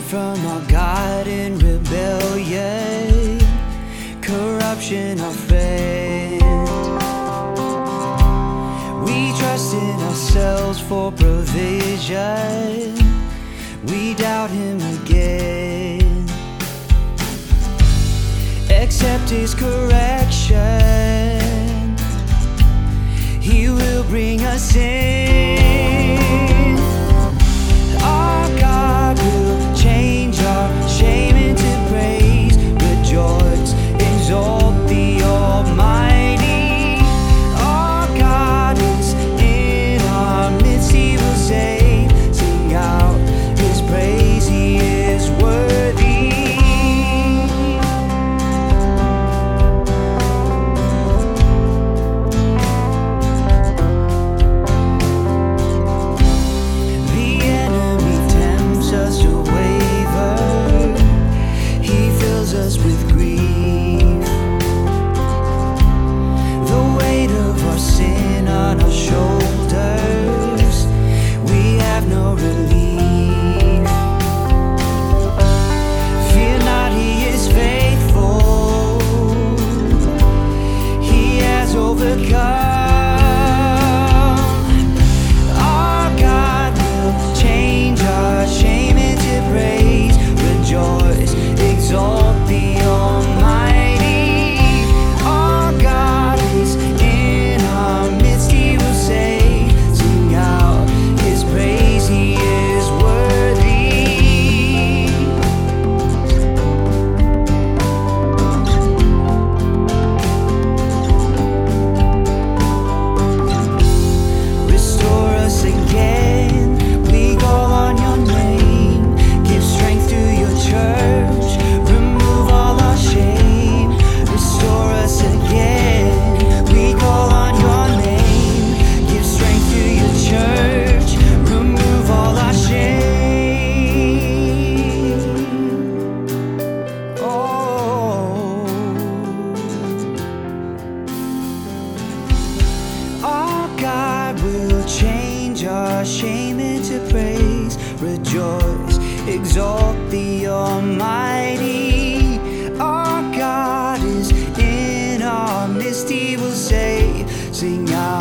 from our God in rebellion, corruption our friend. We trust in ourselves for provision, we doubt Him again. Accept His correction, He will bring us in. Our God will change our shame into praise. Rejoice, exalt the Almighty. Our God is in our midst, He will save. Sing out His praise, He is worthy. With grief, the weight of our sin on our shoulders, we have no relief. Fear not, He is faithful, He has overcome. Our God will change our shame into praise. Rejoice, exalt the Almighty. Our God is in our midst, He will save. Sing out His praise, He is worthy. Restore us again, we call on Your name. Give strength to Your church, remove all our shame. Restore us again, we call on Your name. Give strength to Your church, remove all our shame. Oh, our God will change our shame into praise. Rejoice, exalt the Almighty. Our God is in our midst, He will save. Sing out